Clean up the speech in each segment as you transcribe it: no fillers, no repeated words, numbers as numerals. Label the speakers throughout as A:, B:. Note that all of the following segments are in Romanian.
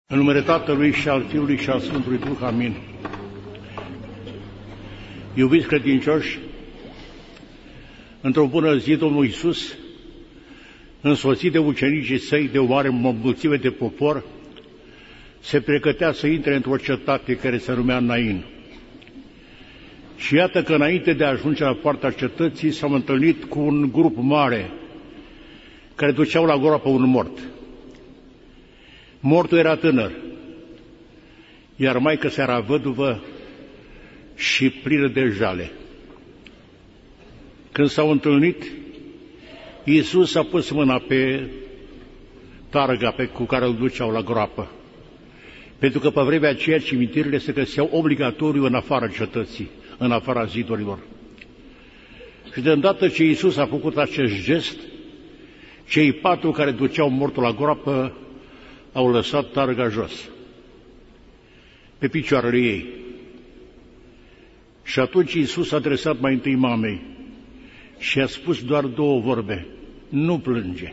A: În numele Tatălui și al Fiului și al Sfântului Duh, amin. Iubiți credincioși, într-o bună zi, Domnul Iisus, însoțit de ucenicii săi, de o mare mulțime de popor, se pregătea să intre într-o cetate care se numea Nain. Și iată că înainte de a ajunge la poarta cetății, s-au întâlnit cu un grup mare care duceau la groapă un mort. Mortul era tânăr, iar maică-sa era văduvă și plină de jale. Când s-au întâlnit, Iisus a pus mâna pe targa cu care îl duceau la groapă, pentru că pe vremea aceea cimitirile se găseau obligatoriu în afara cetății, în afara zidurilor. Și de îndată ce Iisus a făcut acest gest, cei patru care duceau mortul la groapă au lăsat targa jos, pe picioarele ei. Și atunci Iisus a adresat mai întâi mamei și a spus doar două vorbe: nu plânge.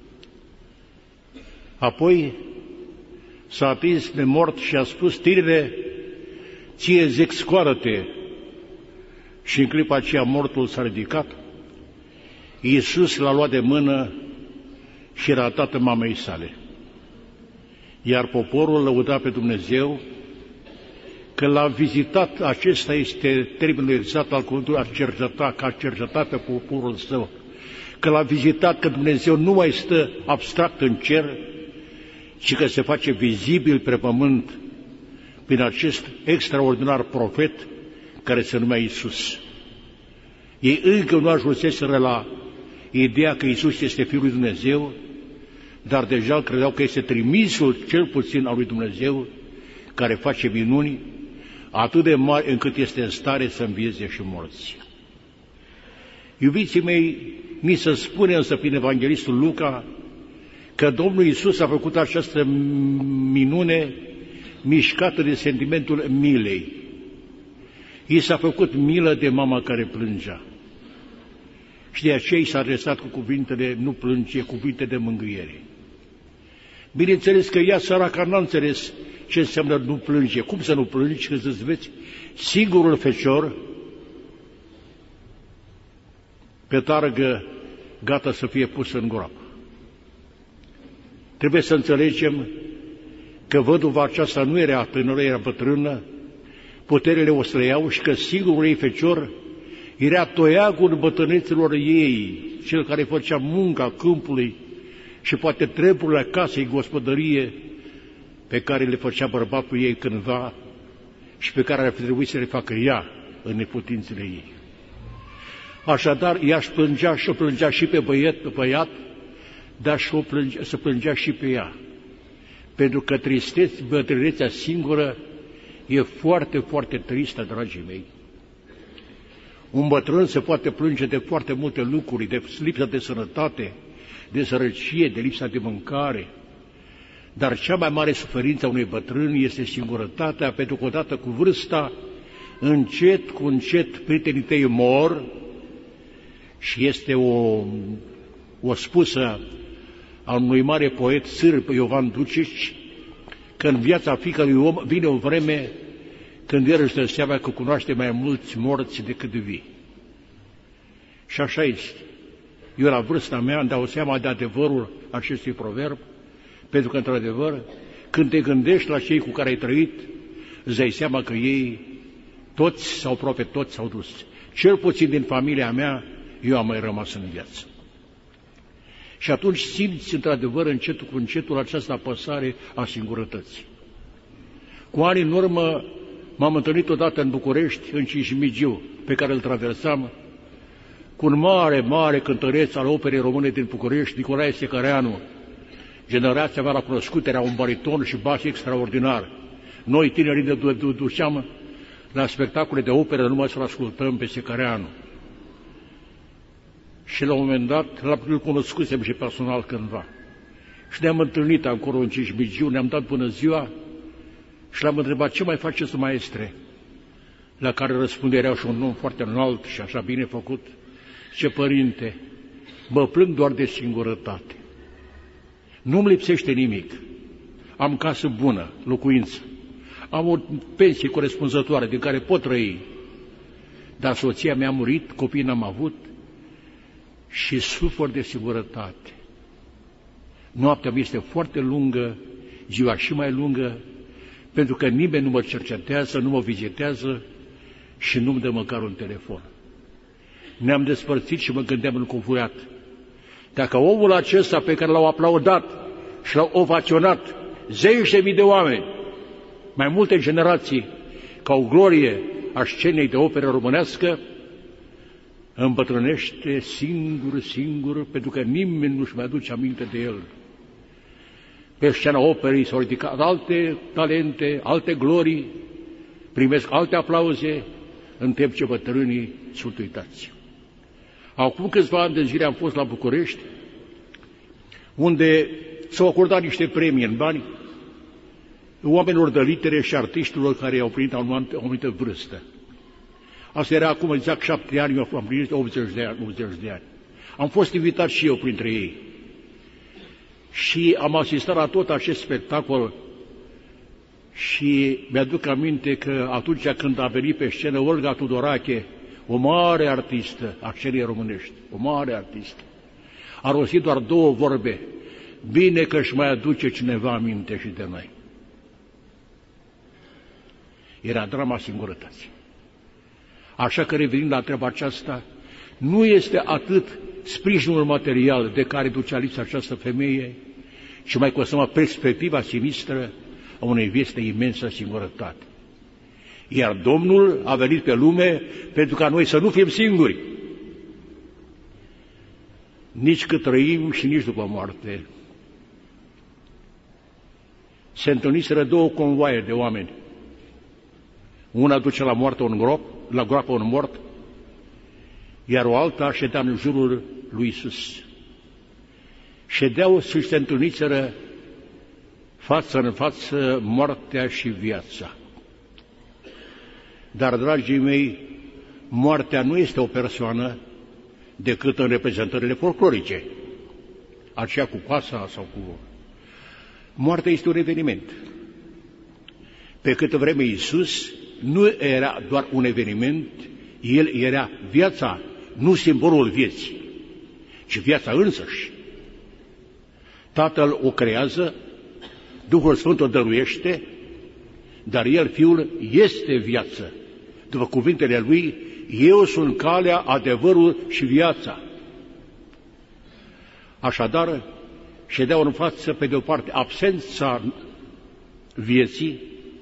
A: Apoi s-a atins de mort și a spus: tinere, ție zic, scoală-te. Și în clipa aceea mortul s-a ridicat. Iisus l-a luat de mână și l-a dat mamei sale. Iar poporul lăuda pe Dumnezeu că l-a vizitat, acesta este termenul exact al cuvântului, a cercetat pe poporul său, că l-a vizitat, că Dumnezeu nu mai stă abstract în cer, ci că se face vizibil pe pământ prin acest extraordinar profet care se numea Iisus. Ei încă nu ajunseseră la ideea că Iisus este Fiul lui Dumnezeu, dar deja credeau că este trimisul cel puțin al lui Dumnezeu, care face minuni atât de mari încât este în stare să învieze și morți. Iubiții mei, mi se spune însă prin evanghelistul Luca că Domnul Iisus a făcut această minune mișcată de sentimentul milei. I s-a făcut milă de mama care plângea. Și de aceea i s-a adresat cu cuvintele: nu plânge, cuvinte de mângâiere. Bineînțeles că ea, săraca, n-a înțeles ce înseamnă nu plânge. Cum să nu plângi când să-ți vezi singurul fecior pe targă, gata să fie pus în groapă? Trebuie să înțelegem că văduva aceasta nu era tânără, era bătrână, puterile o străiau și că singurul ei fecior era toiagul bătrâneților ei, cel care făcea munca câmpului și poate treburile casei, gospodărie, pe care le făcea bărbatul ei cândva și pe care ar fi trebuit să le facă ea în neputințele ei. Așadar, ea își plângea și o plângea și pe băiat, dar și se plângea și pe ea. Pentru că bătrânețea singură e foarte, foarte tristă, dragii mei. Un bătrân se poate plânge de foarte multe lucruri, de lipsa de sănătate, de sărăcie, de lipsa de mâncare, dar cea mai mare suferință a unui bătrân este singurătatea, pentru că odată cu vârsta, încet cu încet, prietenii tăi mor. Și este o spusă a unui mare poet sârb, Ioan Ducici, că în viața fiecărui om vine o vreme când el își dă seama că cunoaște mai mulți morți decât vii. Și așa este. Eu, la vârsta mea, îmi dau seama de adevărul acestui proverb, pentru că, într-adevăr, când te gândești la cei cu care ai trăit, îți dai seama că ei, toți sau aproape toți, s-au dus. Cel puțin din familia mea, eu am mai rămas în viață. Și atunci simți, într-adevăr, încetul cu încetul această apăsare a singurătății. Cu ani în urmă m-am întâlnit odată în București, în Cismigiu, pe care îl traversam, cu un mare, mare cântăreț al operei române din București, Nicolae Secareanu. Generația mea l-a cunoscut, era un bariton și bas extraordinar. Noi, tinerii, ne duceam la spectacole de operă numai să-l ascultăm pe Secareanu. Și la un moment dat îl cunoscusem și personal cândva. Și ne-am întâlnit acolo în Cismigiu, ne-am dat bună ziua și l-am întrebat: ce mai faceți, maestre? La care răspunde, era și un om foarte înalt și așa bine făcut: ce părinte, mă plâng doar de singurătate. Nu-mi lipsește nimic. am casă bună, locuință, am o pensie corespunzătoare din care pot trăi, dar soția mea a murit, copii n-am avut și sufăr de singurătate. Noaptea mi este foarte lungă, ziua și mai lungă, pentru că nimeni nu mă cercetează, nu mă vizitează și nu-mi dă măcar un telefon. Ne-am despărțit și mă gândeam înconfuiat. Dacă omul acesta pe care l-au aplaudat și l-au ovaționat zeci de mii de oameni, mai multe generații, ca o glorie a scenei de operă românească, îmbătrânește singur, pentru că nimeni nu-și mai aduce aminte de el. Pe scena operei s-au ridicat alte talente, alte glorii, primesc alte aplauze, în timp ce bătrânii sunt uitați. Acum câțiva ani de zile am fost la București, unde s-au acordat niște premii în bani oamenilor de litere și artiștilor care au primit o anumită vârstă. Asta era acum exact 7 ani, eu am primit 80 de ani. Am fost invitat și eu printre ei. Și am asistat la tot acest spectacol și mi-aduc aminte că atunci când a venit pe scenă Olga Tudorache, o mare artistă a scenei românești, o mare artistă, a rostit doar 2 vorbe: bine că își mai aduce cineva aminte și de noi. Era drama singurătății. Așa că, revenind la treaba aceasta, nu este atât sprijinul material de care ducea lipsa această femeie, ci mai cu seamă perspectiva sinistră a unei vieți de imensă singurătate. Iar Domnul a venit pe lume pentru ca noi să nu fim singuri, nici cât trăim și nici după moarte. Se întâlniseră 2 convoaie de oameni. Una duce la moarte la groapă un mort, iar o alta ședea în jurul lui Iisus. Ședeau și se întâlniseră față în față moartea și viața. Dar, dragii mei, moartea nu este o persoană decât în reprezentările folclorice, aceea cu coasa sau cu... Moartea este un eveniment. Pe câtă vreme Iisus nu era doar un eveniment, El era viața, nu simbolul vieții, ci viața însăși. Tatăl o creează, Duhul Sfânt o dăruiește, dar El, Fiul, este viață. După cuvintele Lui, eu sunt calea, adevărul și viața. Așadar, ședeau în față, pe de o parte, absența vieții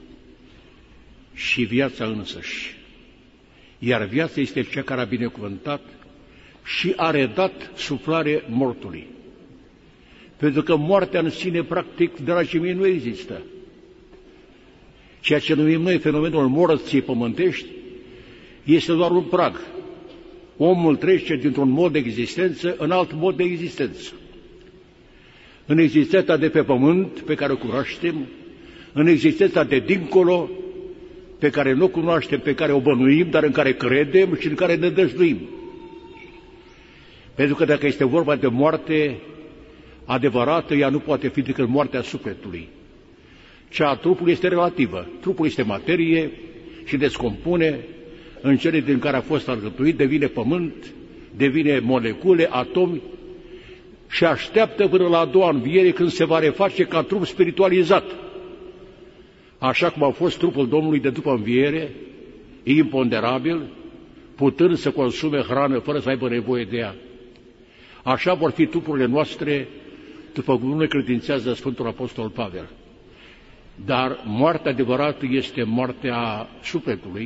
A: și viața însăși. Iar viața este cea care a binecuvântat și a redat suflare mortului. Pentru că moartea în sine, practic, dragii mei, nu există. Ceea ce numim noi fenomenul morții pământești este doar un prag. Omul trece dintr-un mod de existență în alt mod de existență. În existența de pe pământ, pe care o cunoaștem, în existența de dincolo, pe care nu o cunoaștem, pe care o bănuim, dar în care credem și în care ne dăjduim. Pentru că dacă este vorba de moarte adevărată, ea nu poate fi decât moartea sufletului. Cea a trupului este relativă. Trupul este materie și descompune în cele din care a fost alcătuit, devine pământ, devine molecule, atomi și așteaptă până la a doua înviere, când se va reface ca trup spiritualizat. Așa cum a fost trupul Domnului de după înviere, imponderabil, putând să consume hrană fără să aibă nevoie de ea. Așa vor fi trupurile noastre, după cum ne credințează Sfântul Apostol Pavel. Dar moartea adevărată este moartea sufletului.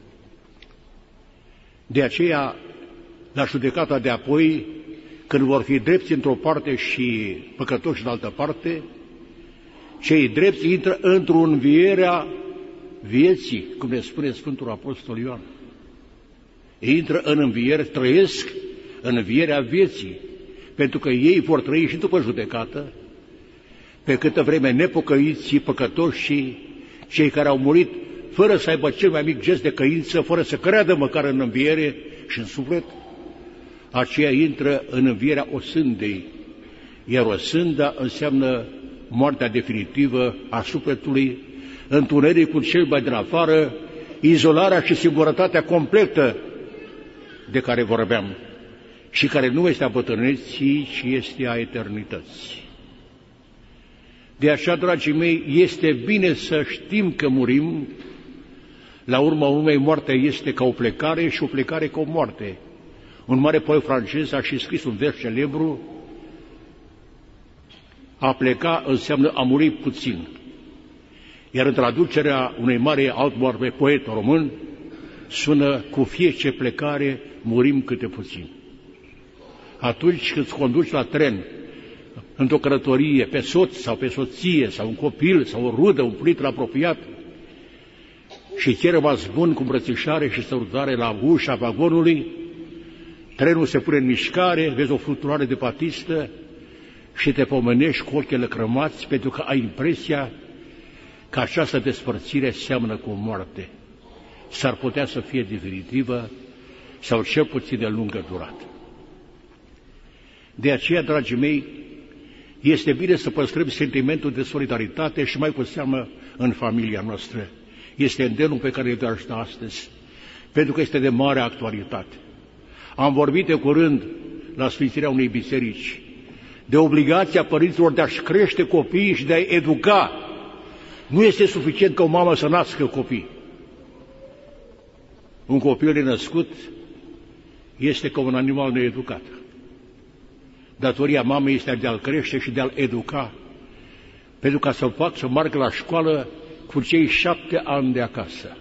A: De aceea, la judecata de apoi, când vor fi drepți într-o parte și păcătoși în altă parte, cei drepți intră într-o învierea vieții, cum ne spune Sfântul Apostol Ioan. Intră în înviere, trăiesc în învierea vieții, pentru că ei vor trăi și după judecată, pe câtă vreme nepocăiții, păcătoși, cei care au murit fără să aibă cel mai mic gest de căință, fără să creadă măcar în înviere și în suflet, aceia intră în învierea osândei, iar osânda înseamnă moartea definitivă a sufletului, întunericul cel mai din afară, izolarea și singurătatea completă de care vorbeam și care nu este a bătrâneții, ci este a eternității. De așa, dragii mei, este bine să știm că murim. La urma urmei, moartea este ca o plecare și o plecare ca o moarte. Un mare poet francez a și scris un vers celebru: a pleca înseamnă a muri puțin. Iar în traducerea unui mare alt poet român sună: cu fiecare plecare murim câte puțin. Atunci când îți conduci la tren, într-o călătorie, pe soț sau pe soție, sau un copil, sau o rudă, un prieten apropiat, și ți-ai rămas bun cu îmbrățișare și sărutare la ușa vagonului, trenul se pune în mișcare, vezi o fluturare de batistă și te pomenești cu ochii lăcrămați pentru că ai impresia că această despărțire seamănă cu moarte. S-ar putea să fie definitivă sau cel puțin de lungă durată. De aceea, dragii mei, este bine să păstrăm sentimentul de solidaritate și mai cu seamă în familia noastră. Este îndemnul pe care îl dă astăzi, pentru că este de mare actualitate. Am vorbit de curând la sfințirea unei biserici de obligația părinților de a-și crește copiii și de a-i educa. Nu este suficient ca o mamă să nască copii. Un copil nenăscut este ca un animal needucat. Datoria mamei este de a-l crește și de a-l educa, pentru ca să-l fac să meargă la școală cu cei 7 ani de acasă.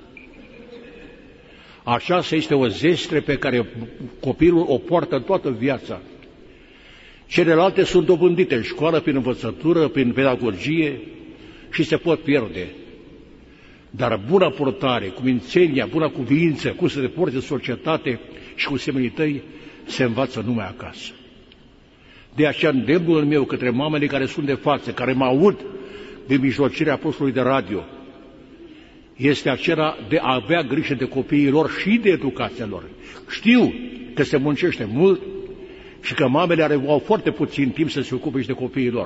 A: Aceasta este o zestre pe care copilul o poartă toată viața. Celelalte sunt dobândite în școală, prin învățătură, prin pedagogie și se pot pierde. Dar buna purtare, cumințenia, buna cuvință, cum să te porți în societate și cu semenii tăi, se învață numai acasă. De aceea îndemnul meu către mamele care sunt de față, care mă aud de mijlocirea postului de radio, este acela de a avea grijă de copiii lor și de educația lor. Știu că se muncește mult și că mamele au foarte puțin timp să se ocupe și de copiii lor.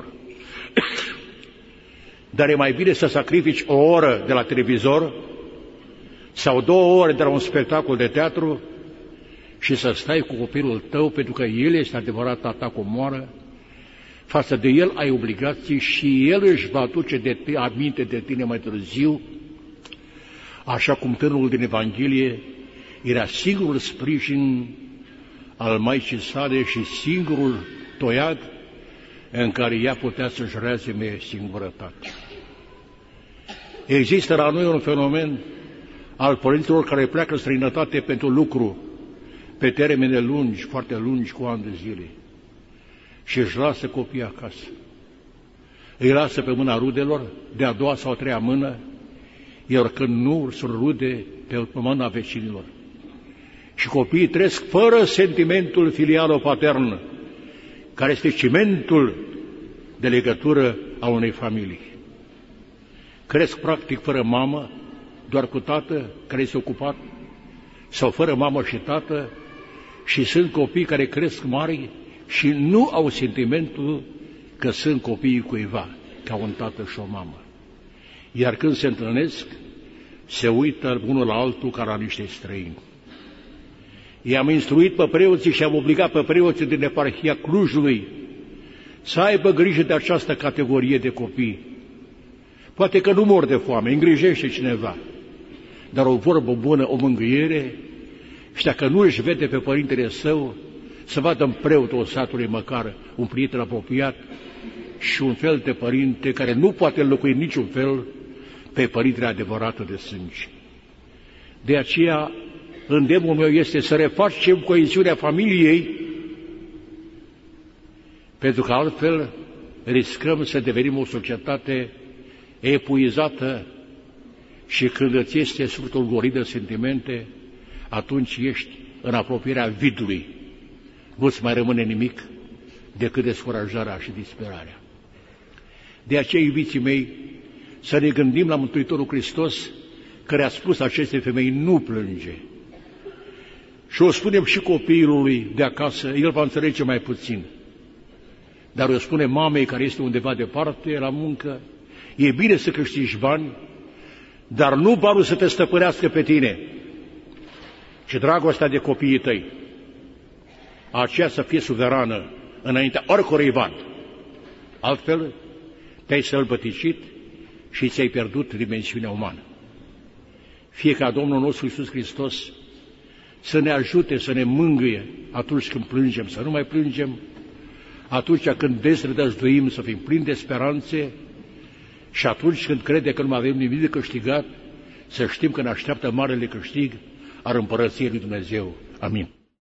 A: Dar e mai bine să sacrifici o oră de la televizor sau 2 ore de la un spectacol de teatru și să stai cu copilul tău, pentru că el este adevărata ta comoară, față de el ai obligații și el își va aduce aminte de tine mai târziu, așa cum tânărul din Evanghelie era singurul sprijin al maicii sale și singurul toiag în care ea putea să-și rezime singurătate. Există la noi un fenomen al părinților care pleacă în străinătate pentru lucru, pe termene lungi, foarte lungi, cu ani de zile, și își lasă copiii acasă. Îi lasă pe mâna rudelor, de a 2-a sau a 3-a mână, iar când nu sunt rude, pe mâna vecinilor. Și copiii trăiesc fără sentimentul filialo-patern, care este cimentul de legătură a unei familii. Cresc practic fără mamă, doar cu tată care este ocupat, sau fără mamă și tată, și sunt copii care cresc mari și nu au sentimentul că sunt copiii cuiva, ca un tată și o mamă. Iar când se întâlnesc, se uită unul la altul ca la niște străini. I-am instruit pe preoții și am obligat pe preoții din eparhia Clujului să aibă grijă de această categorie de copii. Poate că nu mor de foame, îngrijește cineva, dar o vorbă bună, o mângâiere, și dacă nu își vede pe părintele său, să vadă în preotul satului măcar un prieten apropiat și un fel de părinte care nu poate înlocui niciun fel pe părintele adevărat de sânge. De aceea, îndemnul meu este să refacem coeziunea familiei, pentru că altfel riscăm să devenim o societate epuizată și când îți este sufletul golit de sentimente, atunci ești în apropierea vidului. Nu-ți mai rămâne nimic decât descurajarea și disperarea. De aceea, iubiții mei, să ne gândim la Mântuitorul Hristos, care a spus acestei femei: nu plânge. Și o spunem și copilului de acasă, el va înțelege mai puțin. dar o spune mamei care este undeva departe la muncă, e bine să câștigi bani, dar nu banul să te stăpânească pe tine, ci dragostea de copiii tăi, aceea să fie suverană înaintea oricărui ban. Altfel, te-ai sălbăticit și ți-ai pierdut dimensiunea umană. Fie ca Domnul nostru Iisus Hristos să ne ajute, să ne mângâie atunci când plângem, să nu mai plângem, atunci când deznădăjduim să fim plini de speranțe și atunci când crede că nu mai avem nimic de câștigat, să știm că ne așteaptă marele câștig al Împărăției lui Dumnezeu. Amin.